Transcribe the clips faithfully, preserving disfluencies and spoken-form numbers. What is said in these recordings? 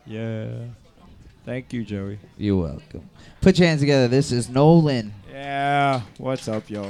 Yeah. Thank you, Joey. You're welcome. Put your hands together. This is Nolan. Yeah. What's up, yo?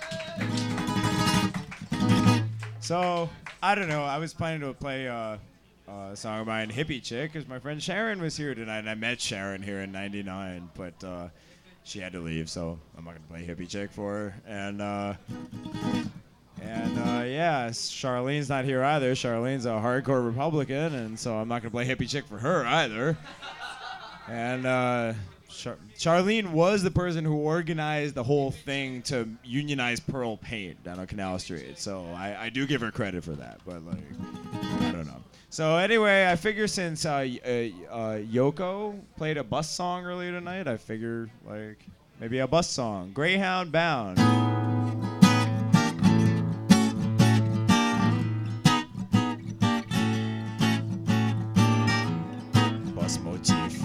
So, I don't know. I was planning to play uh, uh, a song of mine, Hippie Chick, because my friend Sharon was here tonight, and I met Sharon here in ninety-nine, but uh, she had to leave, so I'm not going to play Hippie Chick for her. And, uh, and uh, yeah, Charlene's not here either. Charlene's a hardcore Republican, and so I'm not going to play Hippie Chick for her either. And uh, Char- Charlene was the person who organized the whole thing to unionize Pearl Paint down on Canal Street. So I, I do give her credit for that, but like, I don't know. So anyway, I figure since uh, y- uh, uh, Yoko played a bus song earlier tonight, I figure like maybe a bus song, Greyhound Bound. Bus motif.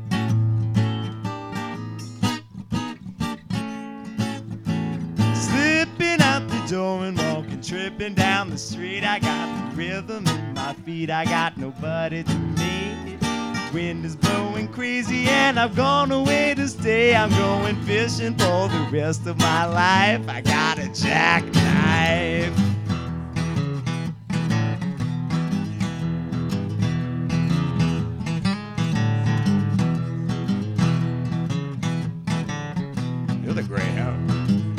Slipping out the door and walking, tripping down the street. I got the rhythm in my feet. I got nobody to meet. Wind is blowing crazy and I've gone away to stay. I'm going fishing for the rest of my life. I got a jackknife. You're the Greyhound.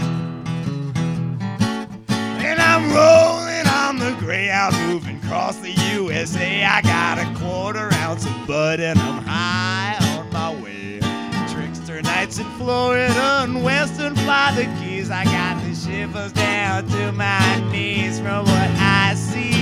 And I'm rolling on the Greyhound, moving across the U S A. I got a quarter ounce of bud and I'm high on my way. Trickster nights in Florida and Western fly the Keys. I got the shivers down to my knees from what I see.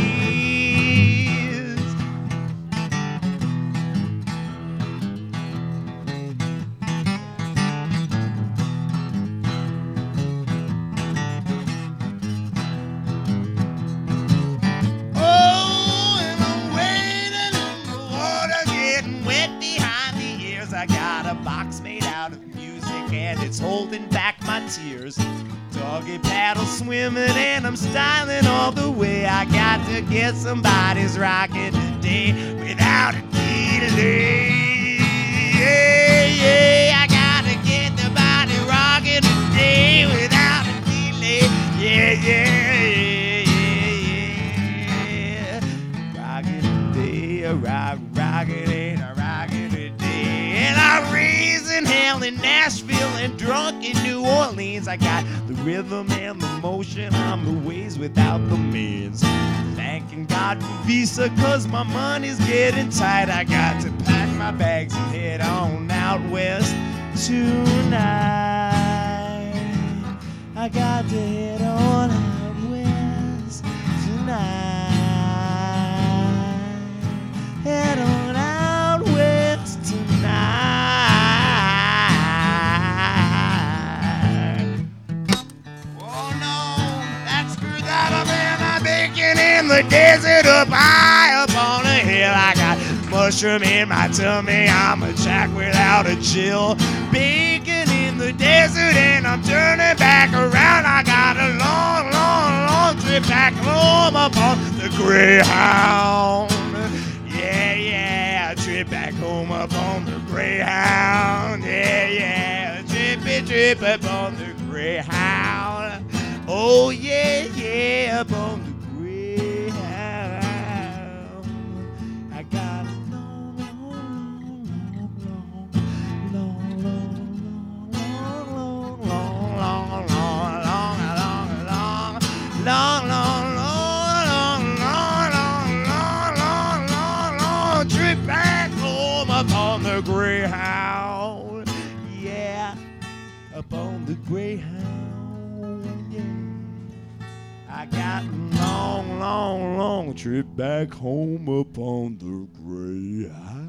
Oh, and I'm wading in the water, getting wet behind the ears. I got a box made out of music and it's holding back my tears. Doggy paddle swimming and I'm styling all the way. I got to get somebody's rocking today without a delay. Yeah, yeah, I gotta get the body rocking today without a delay. Yeah, yeah, yeah, yeah, yeah. Rocking today, rock, rocking ain't a rocking today. And I'm raising hell in Nashville and drunk in New Orleans. I got the rhythm and the motion, I'm the ways without the means. Thanking God for Visa, cause my money's getting tight. I got to pack my bags and head on out west tonight. I got to head on out west tonight. Head on out west tonight. Oh no, that screwed that up and I'm baking in the desert up high up on a hill. I got mushroom in my tummy, I'm a jack without a chill. Baking in the desert and I'm turning back around. I got a long, long, long trip back home up on the Greyhound. Yeah, yeah, a trip back home up on the Greyhound. Yeah, yeah, a trippy trip up on the Greyhound. Oh, yeah, yeah, up on the Greyhound. I got a long, long, long, long, long, long, long, long, long, long, long, long, long, long, long, trip back home up on the Greyhound. Yeah, up on the Greyhound. Yeah, I got a long, long, long trip back home up on the Greyhound.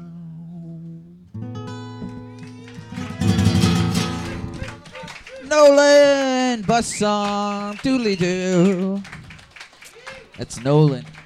Nolan, bus song, doodly doo. That's Nolan.